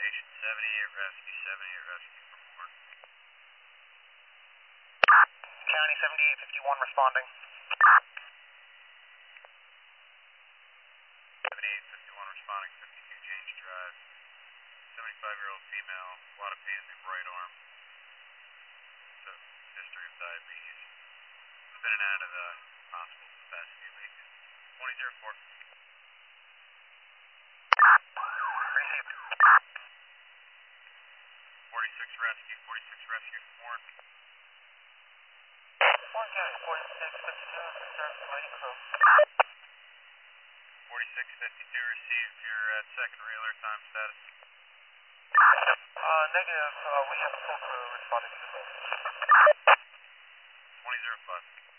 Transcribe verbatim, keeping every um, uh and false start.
Patient seventy-eight rescue, seventy-eight rescue for more. County seventy-eight fifty-one responding. seventy-eight fifty-one responding, fifty-two James Drive. seventy-five-year-old female, a lot of pain in the right arm. So, history of diabetes. She's been in and out of the hospital for the past few weeks. twenty oh four. Received. forty-six rescue, forty-six rescue for more. Warren County forty-six fifty-two, serve Mighty Crow. forty-six fifty-two received. You're at second railer, time status. Uh, negative, uh, we have a full crew responding to the phone. twenty oh five.